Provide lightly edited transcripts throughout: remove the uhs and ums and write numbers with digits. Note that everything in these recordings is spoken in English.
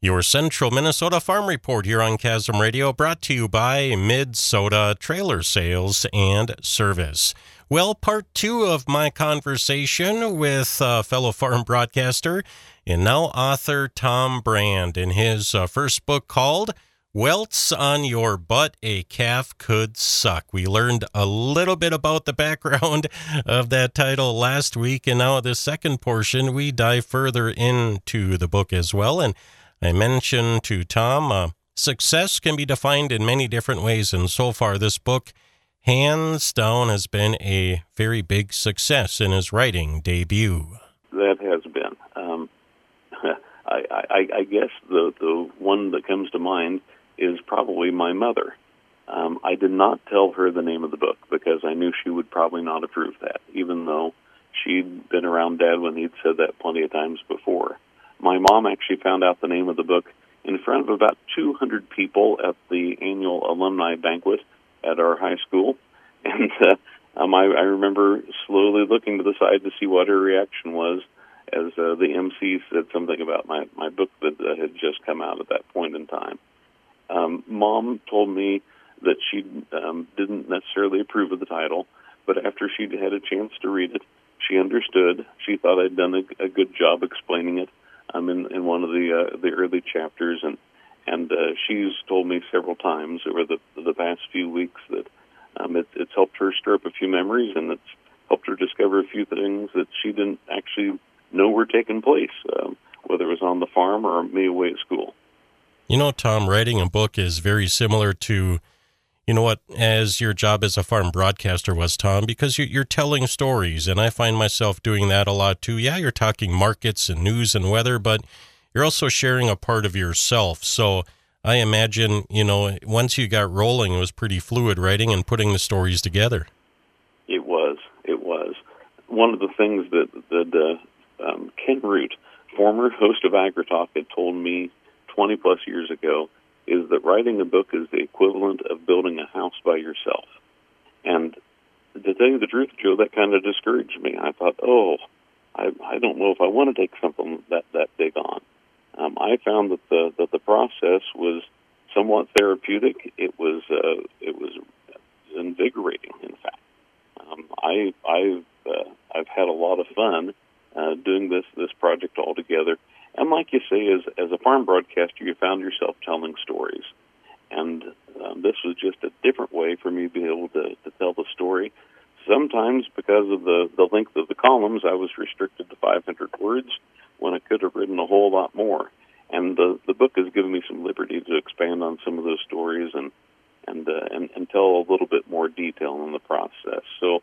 Your Central Minnesota Farm Report here on Chasm Radio, brought to you by Mid-Soda Trailer Sales and Service. Well, part two of my conversation with fellow farm broadcaster and now author Tom Brand in his first book called Welts on Your Butt, A Calf Could Suck. We learned a little bit about the background of that title last week, and now the second portion, we dive further into the book as well. And I mentioned to Tom, success can be defined in many different ways, and so far this book, hands down, has been a very big success in his writing debut. That has been. I guess the one that comes to mind is probably my mother. I did not tell her the name of the book because I knew she would probably not approve that, even though she'd been around Dad when he'd said that plenty of times before. My mom actually found out the name of the book in front of about 200 people at the annual alumni banquet at our high school. And I remember slowly looking to the side to see what her reaction was as the MC said something about my book that had just come out at that point in time. Mom told me that she didn't necessarily approve of the title, but after she'd had a chance to read it, she understood. She thought I'd done a good job explaining it in one of the early chapters, and she's told me several times over the past few weeks that it's helped her stir up a few memories, and it's helped her discover a few things that she didn't actually know were taking place, whether it was on the farm or me away at school. You know, Tom, writing a book is very similar to, you know what, as your job as a farm broadcaster was, Tom, because you're telling stories, and I find myself doing that a lot too. Yeah, you're talking markets and news and weather, but you're also sharing a part of yourself. So I imagine, you know, once you got rolling, it was pretty fluid writing and putting the stories together. It was. One of the things that Ken Root, former host of AgriTalk, had told me 20-plus years ago is that writing a book is the equivalent of building a house by yourself. And to tell you the truth, Joe, that kind of discouraged me. I thought, I don't know if I want to take something that big on. I found that the process was somewhat therapeutic. It was invigorating, in fact. I've had a lot of fun doing this project all together. And like you say, as a farm broadcaster, you found yourself telling stories. And this was just a different way for me to be able to tell the story. Sometimes, because of the length of the columns, I was restricted to 500 words when I could have written a whole lot more. And the book has given me some liberty to expand on some of those stories and tell a little bit more detail in the process. So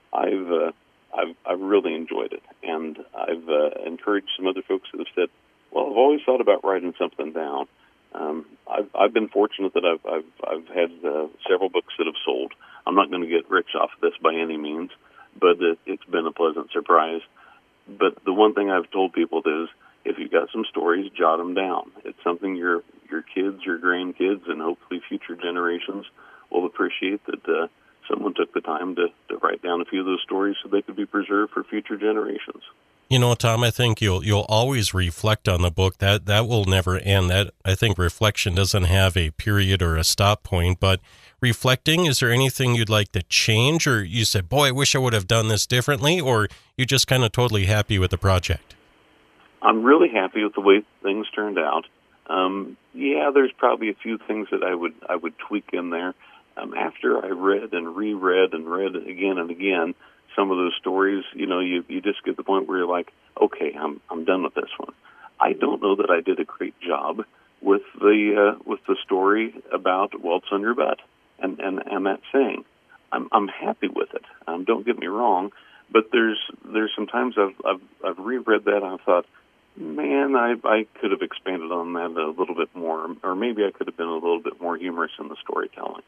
I've really enjoyed it, and I've encouraged some other folks that have said, well, I've always thought about writing something down. I've been fortunate that I've had several books that have sold. I'm not going to get rich off of this by any means, but it's been a pleasant surprise. But the one thing I've told people is, if you've got some stories, jot them down. It's something your kids, your grandkids, and hopefully future generations will appreciate that someone took the time to write down a few of those stories so they could be preserved for future generations. You know, Tom, I think you'll always reflect on the book. That will never end. That, I think, reflection doesn't have a period or a stop point. But reflecting, is there anything you'd like to change, or you said, boy, I wish I would have done this differently, or you just kind of totally happy with the project? I'm really happy with the way things turned out. There's probably a few things that I would tweak in there. After I read and reread and read again and again some of those stories, you just get to the point where you're like, okay, I'm done with this one. I don't know that I did a great job with the story about welts on your butt and that saying. I'm happy with it. Don't get me wrong, but there's some times I've reread that and I thought, man, I could have expanded on that a little bit more, or maybe I could have been a little bit more humorous in the storytelling.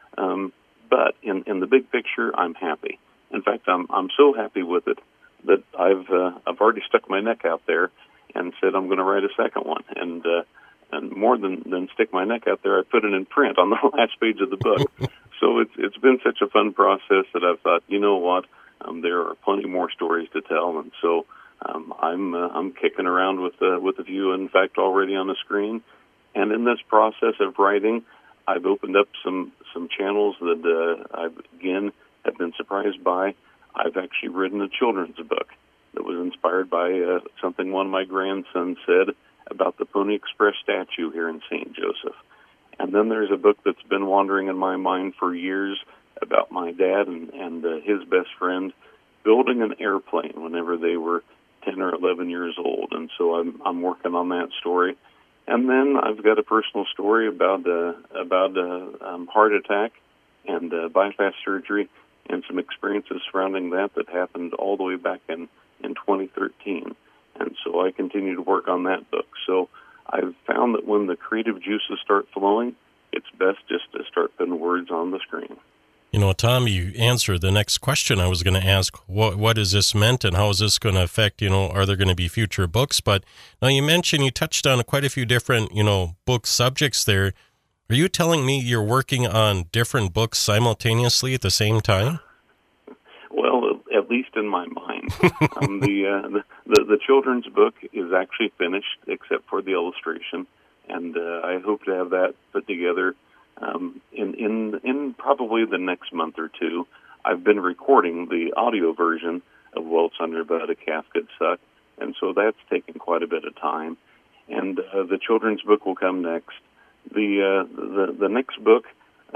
But in the big picture, I'm happy. In fact, I'm so happy with it that I've already stuck my neck out there and said I'm going to write a second one. And more than stick my neck out there, I put it in print on the last page of the book. So it's been such a fun process that I've thought, you know what, there are plenty more stories to tell, and so I'm kicking around with a few, in fact, already on the screen. And in this process of writing, I've opened up some channels that I've again have been surprised by. I've actually written a children's book that was inspired by something one of my grandsons said about the Pony Express statue here in St. Joseph. And then there's a book that's been wandering in my mind for years about my dad and his best friend building an airplane whenever they were 10 or 11 years old. And so I'm working on that story. And then I've got a personal story about heart attack and bypass surgery and some experiences surrounding that happened all the way back in 2013. And so I continue to work on that book. So I've found that when the creative juices start flowing, it's best just to start putting words on the screen. You know, Tom, you answered the next question I was going to ask. What is this meant and how is this going to affect, are there going to be future books? But now you touched on quite a few different, book subjects there. Are you telling me you're working on different books simultaneously at the same time? Well, at least in my mind. The children's book is actually finished, except for the illustration, and I hope to have that put together in probably the next month or two. I've been recording the audio version of Welts on Your Butt, A Calf Could Suck, and so that's taken quite a bit of time. And the children's book will come next. The next book,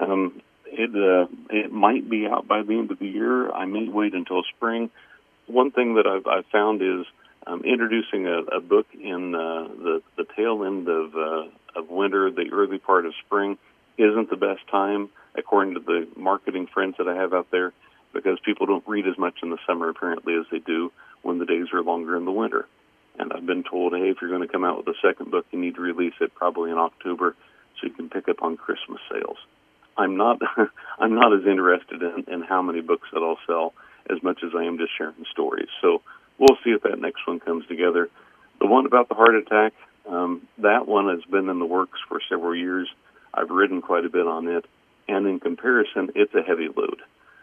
it might be out by the end of the year. I may wait until spring. One thing that I've found is introducing a book in the tail end of winter, the early part of spring, isn't the best time, according to the marketing friends that I have out there, because people don't read as much in the summer, apparently, as they do when the days are longer in the winter. And I've been told, hey, if you're going to come out with a second book, you need to release it probably in October so you can pick up on Christmas sales. I'm not as interested in how many books that I'll sell as much as I am just sharing stories. So we'll see if that next one comes together. The one about the heart attack, that one has been in the works for several years. I've written quite a bit on it, and in comparison, it's a heavy load.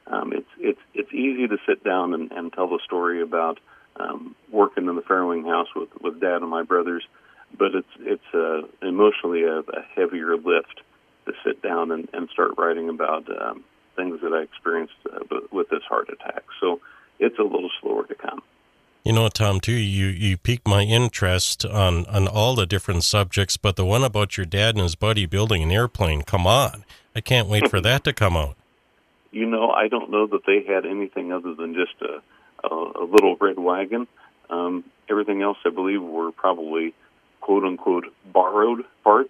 It's easy to sit down and tell the story about working in the farrowing house with Dad and my brothers, but it's emotionally a heavier lift to sit down and start writing about things that I experienced with this heart attack. So it's a little slower to come. You know, Tom, too, you piqued my interest on all the different subjects, but the one about your dad and his buddy building an airplane, come on. I can't wait for that to come out. I don't know that they had anything other than just a little red wagon. Everything else, I believe, were probably quote-unquote borrowed parts.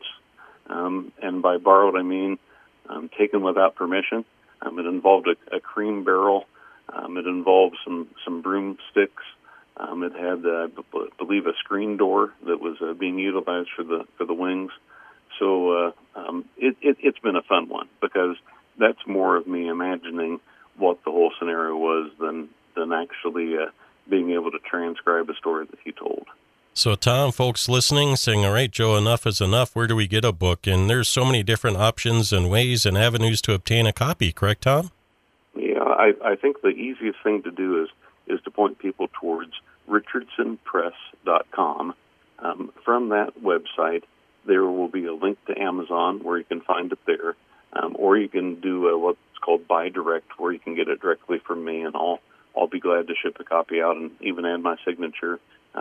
And by borrowed, I mean taken without permission. It involved a cream barrel. It involved some broomsticks. It had, I believe, a screen door that was being utilized for the wings. So it's been a fun one because that's more of me imagining what the whole scenario was than actually being able to transcribe a story that he told. So, Tom, folks listening, saying, all right, Joe, enough is enough. Where do we get a book? And there's so many different options and ways and avenues to obtain a copy, correct, Tom? Yeah, I think the easiest thing to do is to point people towards richardsonpress.com. From that website, there will be a link to Amazon where you can find it there, or you can do what's called Buy Direct, where you can get it directly from me, and I'll be glad to ship a copy out and even add my signature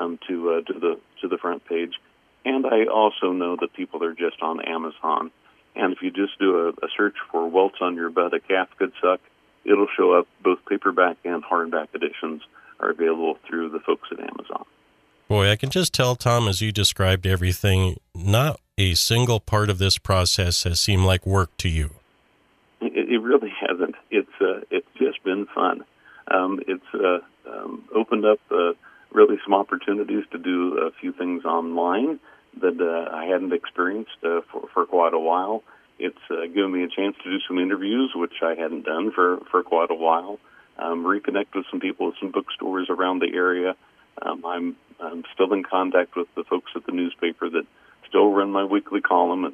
to the front page. And I also know that people are just on Amazon. And if you just do a search for Welts on Your Butt, A Calf Could Suck, it'll show up. Both paperback and hardback editions are available through the folks at Amazon. Boy, I can just tell, Tom, as you described everything, not a single part of this process has seemed like work to you. It really hasn't. It's just been fun. It's opened up really some opportunities to do a few things online that I hadn't experienced for quite a while. It's given me a chance to do some interviews, which I hadn't done for quite a while. Reconnect with some people at some bookstores around the area. I'm still in contact with the folks at the newspaper that still run my weekly column, and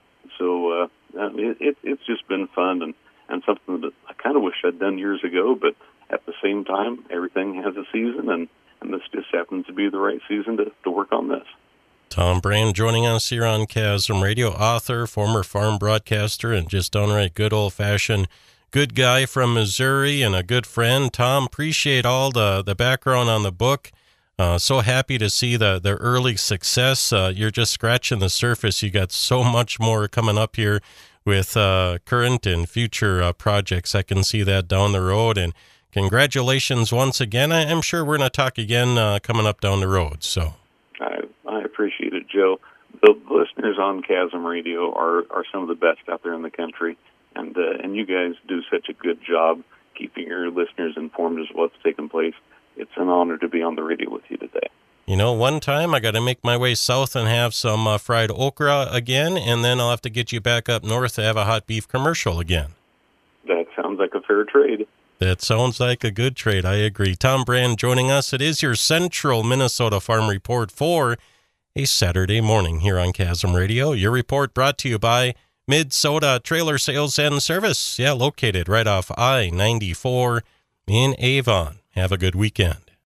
so it's just been fun and something that I kind of wish I'd done years ago. But at the same time, everything has a season, and and this just happens to be the right season to work on this. Tom Brand joining us here on Chasm Radio, author, former farm broadcaster, and just downright good old-fashioned good guy from Missouri and a good friend. Tom, appreciate all the background on the book. So happy to see the early success. You're just scratching the surface. You got so much more coming up here with current and future projects. I can see that down the road. And congratulations once again. I'm sure we're going to talk again coming up down the road. So I appreciate it, Joe. The listeners on Chasm Radio are some of the best out there in the country, and you guys do such a good job keeping your listeners informed as what's taking place. It's an honor to be on the radio with you today. You know, one time I got to make my way south and have some fried okra again, and then I'll have to get you back up north to have a hot beef commercial again. That sounds like a fair trade. That sounds like a good trade. I agree. Tom Brand joining us. It is your Central Minnesota Farm Report for a Saturday morning here on Chasm Radio. Your report brought to you by Mid-Soda Trailer Sales and Service. Yeah, located right off I-94 in Avon. Have a good weekend.